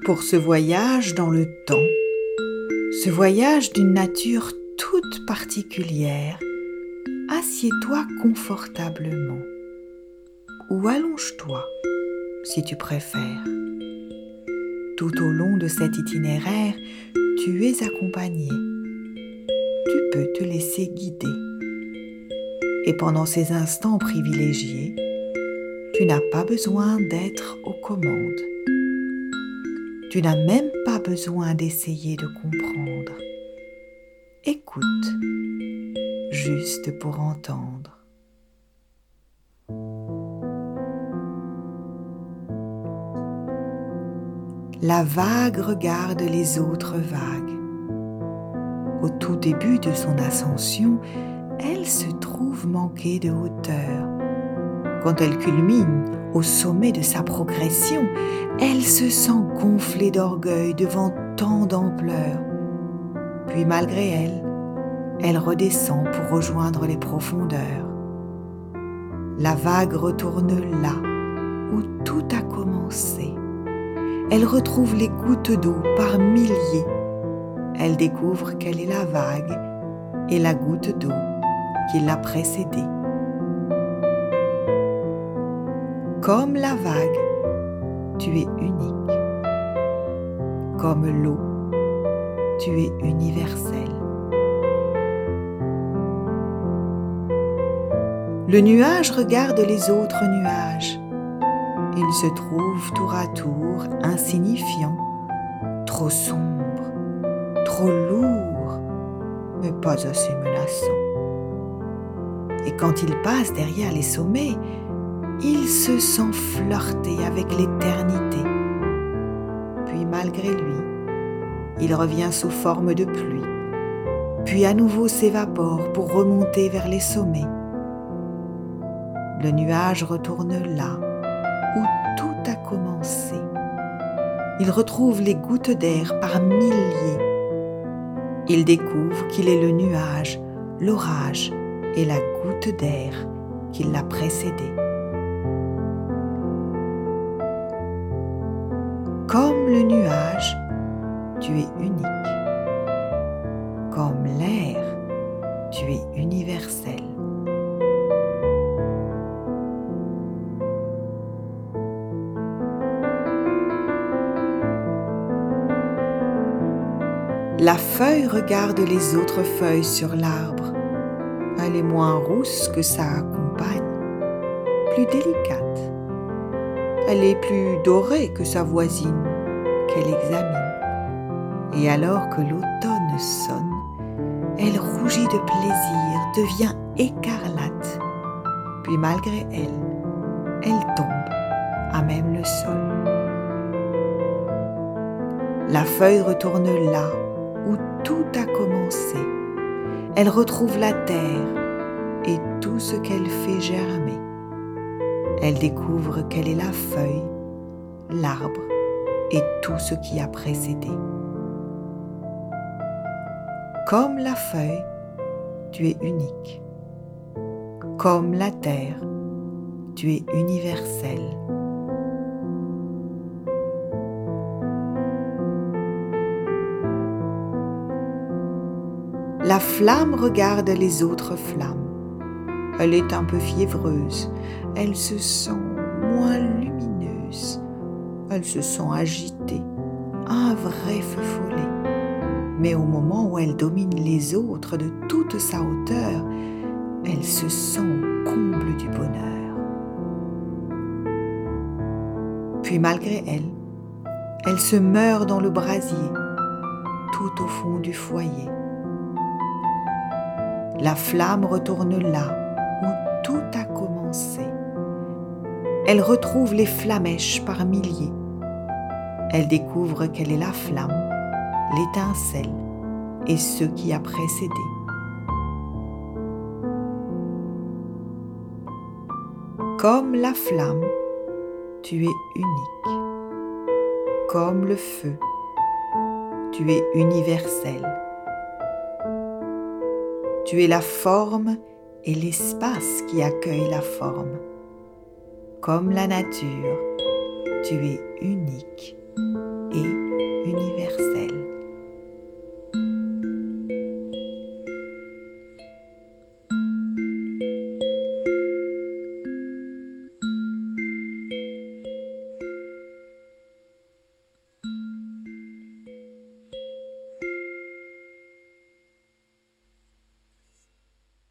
Pour ce voyage dans le temps, ce voyage d'une nature toute particulière, assieds-toi confortablement ou allonge-toi si tu préfères. Tout au long de cet itinéraire, tu es accompagné. Tu peux te laisser guider. Et pendant ces instants privilégiés, tu n'as pas besoin d'être aux commandes. Tu n'as même pas besoin d'essayer de comprendre. Écoute, juste pour entendre. La vague regarde les autres vagues. Au tout début de son ascension, elle se trouve manquer de hauteur. Quand elle culmine au sommet de sa progression, elle se sent gonflée d'orgueil devant tant d'ampleur. Puis malgré elle, elle redescend pour rejoindre les profondeurs. La vague retourne là où tout a commencé. Elle retrouve les gouttes d'eau par milliers. Elle découvre qu'elle est la vague et la goutte d'eau qui l'a précédée. Comme la vague, tu es unique. Comme l'eau, tu es universel. Le nuage regarde les autres nuages. Il se trouve tour à tour insignifiant, trop sombre, trop lourd, mais pas assez menaçant. Et quand il passe derrière les sommets, il se sent flirter avec l'éternité. Puis malgré lui, il revient sous forme de pluie, puis à nouveau s'évapore pour remonter vers les sommets. Le nuage retourne là où tout a commencé. Il retrouve les gouttes d'air par milliers. Il découvre qu'il est le nuage, l'orage et la goutte d'air qui l'a précédé. Comme le nuage, tu es unique. Comme l'air, tu es universel. La feuille regarde les autres feuilles sur l'arbre. Elle est moins rousse que sa compagne, plus délicate. Elle est plus dorée que sa voisine, qu'elle examine. Et alors que l'automne sonne, elle rougit de plaisir, devient écarlate. Puis malgré elle tombe à même le sol. La feuille retourne là où tout a commencé. Elle retrouve la terre et tout ce qu'elle fait germer. Elle découvre qu'elle est la feuille, l'arbre et tout ce qui a précédé. Comme la feuille, tu es unique. Comme la terre, tu es universel. La flamme regarde les autres flammes. Elle est un peu fiévreuse. Elle se sent moins lumineuse. Elle se sent agitée. Un vrai feu follet. Mais au moment où elle domine les autres de toute sa hauteur, elle se sent au comble du bonheur. Puis malgré elle se meurt dans le brasier, tout au fond du foyer. La flamme retourne là où tout a commencé. Elle retrouve les flammèches par milliers. Elle découvre qu'elle est la flamme, l'étincelle et ce qui a précédé. Comme la flamme, tu es unique. Comme le feu, tu es universel. Tu es la forme et l'espace qui accueille la forme. Comme la nature, tu es unique et